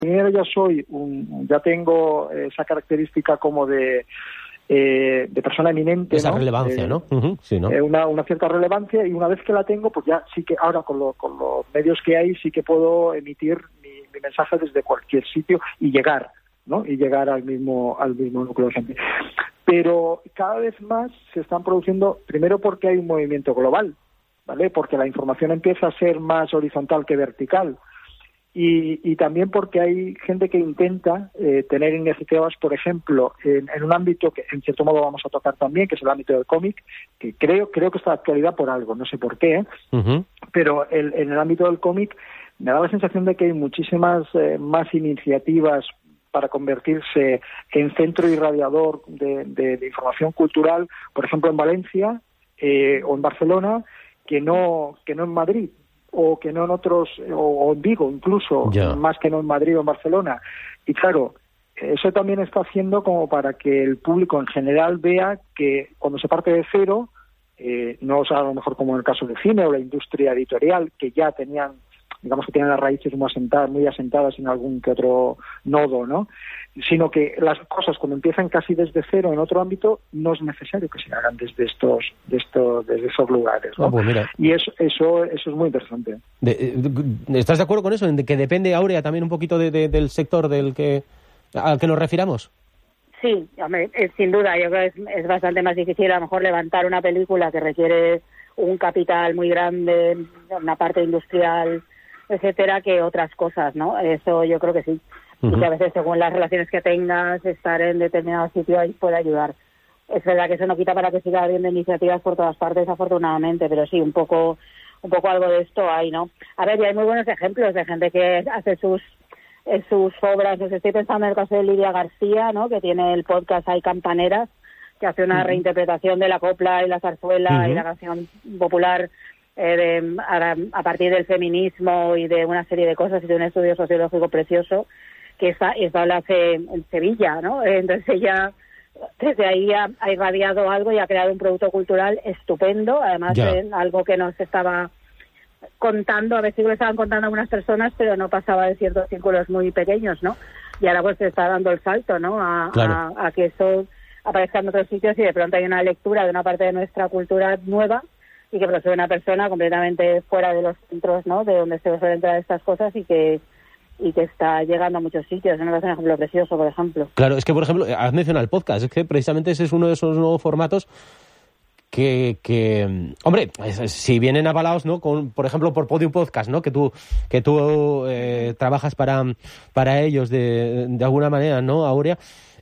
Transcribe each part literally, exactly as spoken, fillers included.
primero ya soy un, ya tengo esa característica como de eh, de persona eminente, esa ¿no? relevancia, eh, ¿no? Uh-huh, sí, ¿no? Eh, una, una cierta relevancia, y una vez que la tengo, pues ya sí que ahora con, lo, con los medios que hay sí que puedo emitir mi, mi mensaje desde cualquier sitio y llegar, ¿no? Y llegar al mismo al mismo núcleo de gente. Pero cada vez más se están produciendo, primero porque hay un movimiento global, ¿vale? Porque la información empieza a ser más horizontal que vertical. Y, y también porque hay gente que intenta eh, tener iniciativas, por ejemplo, en, en un ámbito que en cierto modo vamos a tocar también, que es el ámbito del cómic, que creo creo que está de actualidad por algo, no sé por qué, ¿eh? Uh-huh. Pero el, en el ámbito del cómic me da la sensación de que hay muchísimas eh, más iniciativas para convertirse en centro irradiador de, de, de información cultural, por ejemplo en Valencia eh, o en Barcelona, que no que no en Madrid, o que no en otros, o en Vigo incluso, yeah. más que no en Madrid o en Barcelona. Y claro, eso también está haciendo como para que el público en general vea que cuando se parte de cero, eh, no o sea, a lo mejor como en el caso del cine o la industria editorial, que ya tenían, digamos que tienen las raíces muy asentadas, muy asentadas en algún que otro nodo, ¿no? Sino que las cosas cuando empiezan casi desde cero en otro ámbito, no es necesario que se hagan desde estos, de estos, desde esos lugares, ¿no? Ah, pues mira. Y eso, eso, eso es muy interesante. De, de, ¿Estás de acuerdo con eso? ¿En que depende, Áurea, también un poquito de, de, del sector del que al que nos refiramos? Sí, hombre, es, sin duda. Yo creo que es, es bastante más difícil a lo mejor levantar una película que requiere un capital muy grande, una parte industrial, etcétera, que otras cosas, ¿no? Eso yo creo que sí. Uh-huh. Y que a veces, según las relaciones que tengas, estar en determinado sitio ahí puede ayudar. Es verdad que eso no quita para que siga habiendo iniciativas por todas partes, afortunadamente, pero sí, un poco un poco algo de esto hay, ¿no? A ver, y hay muy buenos ejemplos de gente que hace sus sus obras. Pues estoy pensando en el caso de Lidia García, ¿no? Que tiene el podcast Hay Campaneras, que hace una uh-huh. reinterpretación de la copla y la zarzuela uh-huh. y la canción popular eh, de, a, a partir del feminismo y de una serie de cosas, y de un estudio sociológico precioso, que está, está la hace en Sevilla, ¿no? Entonces ella desde ahí ha, ha irradiado algo y ha creado un producto cultural estupendo, además de algo que nos estaba contando, a veces sí lo estaban contando algunas personas, pero no pasaba de ciertos círculos muy pequeños, ¿no? Y ahora pues se está dando el salto, ¿no? A, claro. a, a que eso aparezca en otros sitios, y de pronto hay una lectura de una parte de nuestra cultura nueva, y que procede una persona completamente fuera de los centros, ¿no? De donde se suelen entrar estas cosas, y que y que está llegando a muchos sitios. Me parece un ejemplo precioso, por ejemplo. Claro, es que, por ejemplo, has mencionado el podcast, es que precisamente ese es uno de esos nuevos formatos que, que hombre, si vienen avalados, ¿no? Con, por ejemplo, por Podium Podcast, ¿no? Que tú que tú eh, trabajas para, para ellos de, de alguna manera, ¿no, Áurea?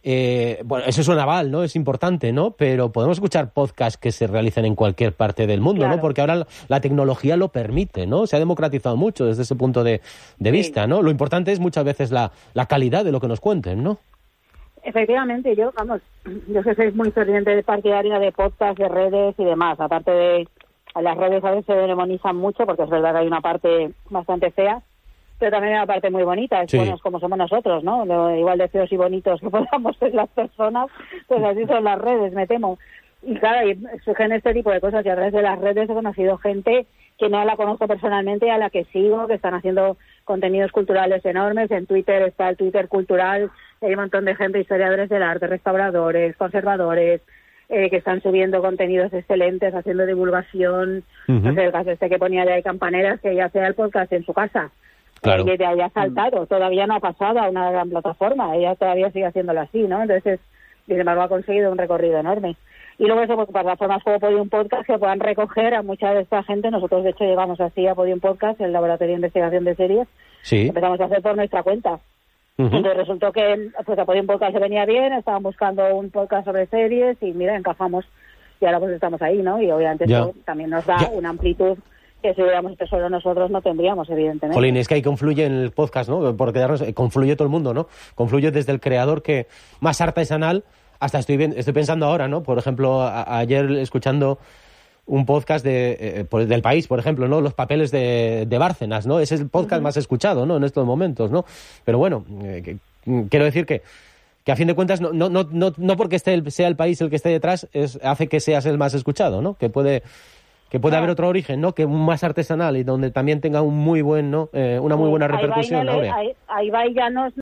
Eh, bueno, eso es un aval, ¿no? Es importante, ¿no? Pero podemos escuchar podcasts que se realicen en cualquier parte del mundo, claro. ¿no? Porque ahora la tecnología lo permite, ¿no? Se ha democratizado mucho desde ese punto de, de sí. vista, ¿no? Lo importante es muchas veces la, la calidad de lo que nos cuenten, ¿no? Efectivamente, yo, vamos, yo que soy muy ferviente de partidaria de podcasts, de redes y demás. Aparte de las redes, a veces se demonizan mucho, porque es verdad que hay una parte bastante fea, pero también hay una parte muy bonita, es sí. buenos como somos nosotros, ¿no? Igual de feos y bonitos que podamos ser las personas, pues así son las redes, me temo. Y claro, y surgen este tipo de cosas, y a través de las redes he conocido gente que no la conozco personalmente, a la que sigo, que están haciendo contenidos culturales enormes. En Twitter está el Twitter cultural, hay un montón de gente, historiadores del arte, restauradores, conservadores, eh, que están subiendo contenidos excelentes, haciendo divulgación. Uh-huh. No sé, el caso este que ponía de Hay Campaneras, que ya sea el podcast en su casa. Claro. Que te haya saltado, todavía no ha pasado a una gran plataforma, ella todavía sigue haciéndolo así, ¿no? Entonces, sin embargo, ha conseguido un recorrido enorme. Y luego eso, pues, plataformas como Podium Podcast, que puedan recoger a mucha de esta gente. Nosotros, de hecho, llegamos así a Podium Podcast, el laboratorio de investigación de series. Sí. Empezamos a hacer por nuestra cuenta. Uh-huh. Entonces resultó que pues, a Podium Podcast se venía bien, estaban buscando un podcast sobre series, y mira, encajamos, y ahora pues estamos ahí, ¿no? Y obviamente ya. Eso también nos da ya. una amplitud que si hubiéramos hecho solo nosotros no tendríamos, evidentemente. Jolín, es que ahí confluye en el podcast, ¿no? Por quedarnos, confluye todo el mundo, ¿no? Confluye desde el creador que más artesanal hasta estoy bien, estoy pensando ahora, ¿no? Por ejemplo, a, ayer escuchando un podcast de eh, por, del País, por ejemplo, ¿no? Los papeles de, de Bárcenas, ¿no? Ese es el podcast uh-huh. más escuchado, ¿no? En estos momentos, ¿no? Pero bueno, eh, que, quiero decir que que a fin de cuentas no no no no, no porque esté el, sea el País el que esté detrás es, hace que seas el más escuchado, ¿no? Que puede que puede Ah. haber otro origen, ¿no? Que más artesanal y donde también tenga un muy buen, ¿no? Eh, una muy buena Sí, repercusión, Ayvay no le- Aurea. Ay- Ayvay ya no